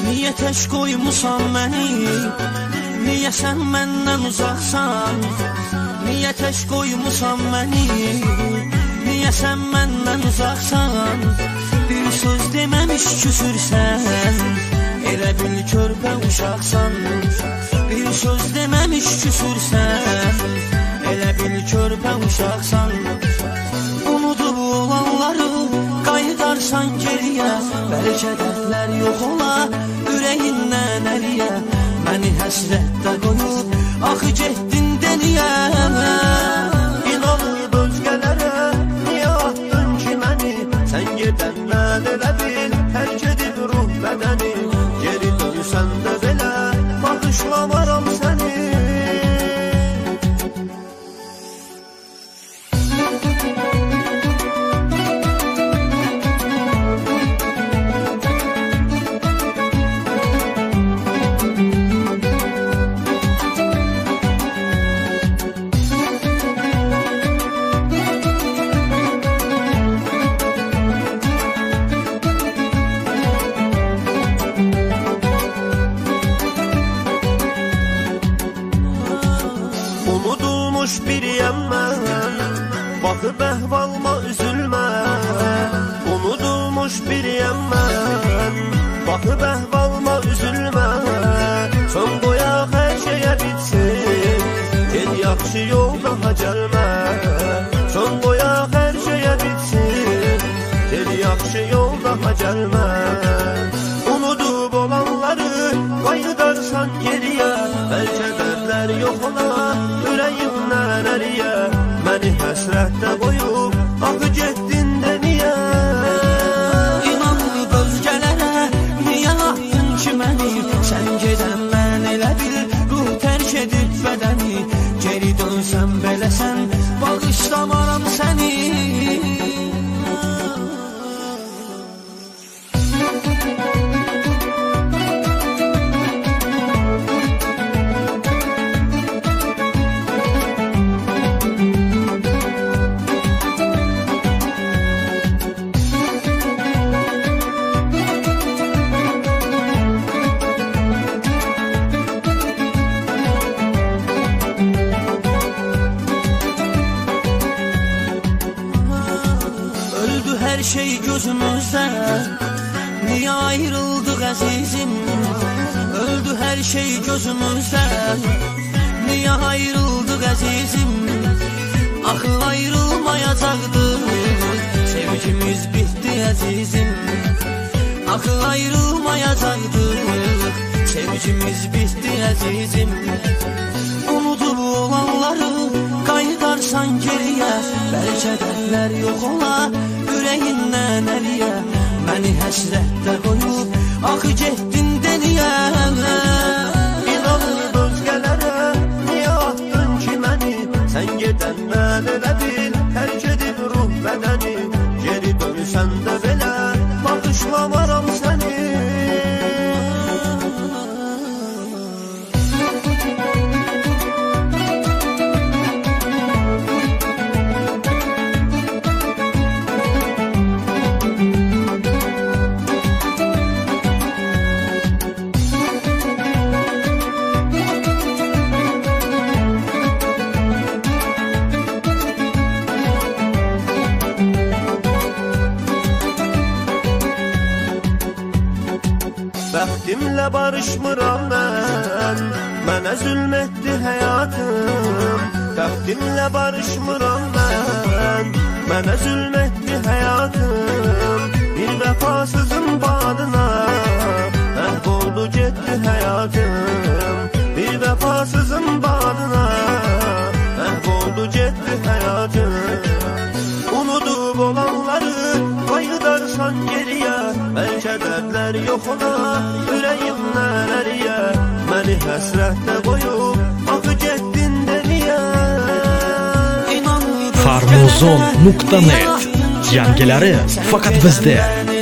Niyə tək qoymusan məni? Niyə sən məndən uzaqsan? Niyə tək qoymusan məni? Niyə sən məndən uzaqsan? Bir söz deməmiş küsürsən, elə bil körpə uşaqsan. Bir söz deməmiş küsürsən, elə bil körpə uşaqsan. Unudub olanları qayıdarsan geriyə, bəlkə dərdlər yox ola ürəyindən əliyə. Məni həsrətdə qoyub axı getdin deliyə. İnanıb özgələrə niyə atdın ki məni? Sən gedəndən elə bil tərk edib ruh bədəni. Geri dönsən də belə bağışlamaram səni. Unudulmuş biriyəm mən, baxıb əhvalıma üzülmə. Unudulmuş biriyəm mən, baxıb əhvalıma üzülmə. Son qoyaq hər şeyə bitsin, ged yaxşı yoldaha gəlmə. Son qoyaq hər şeyə bitsin, ged yaxşı yoldaha gəlmə. Unudub olanları qayıdarsan geriyə, bəlkə dərdlər yox ola ürəyimdən əliyə. Məni həsrətdə qoyub axı getdin də niyə? İnanıb özgələrə niyə atdın ki məni? Sən gedəndən elə bil ruh tərk edib bədəni. Geri dönsən beləsən bağışlamaram səni. Hər şey gözümüzdən, niyə ayrıldıq əzizim? Öldü hər şey gözümüzdən, niyə ayrıldıq əzizim? Axı ayrılmayacaqdıq, sevgimiz bitdi əzizim. Axı ayrılmayacaqdıq, sevgimiz bitdi əzizim. Unudub olanları qayıdarsan geriyə, bəlkə dərdlər yox ola ürəyindən əliyə. Məni həsrətdə qoyub axı getdin deliyə. İnanıb özgələrə niyə atdın ki məni? Sən gedəndən elə bil tərk edib ruh bədəni. Geri dönsən də belə bağışlamaram səni. Bəxtimlə barışmıram mən, mənə zülm etdi həyatım. Bəxtimlə barışmıram mən, mənə zülm etdi həyatım. Bir vəfasızın badına məhv oldu getdi həyatım. Bir vəfasızın badına məhv oldu getdi həyatım. Unudub olanları qayıdarsan geriyə, bəlkə dərdlər yox ola ürəyimdən əliyə. Məni həsrətdə qoyub axı getdin də niyə? Farmozon.net yangiləri faqat bizdə.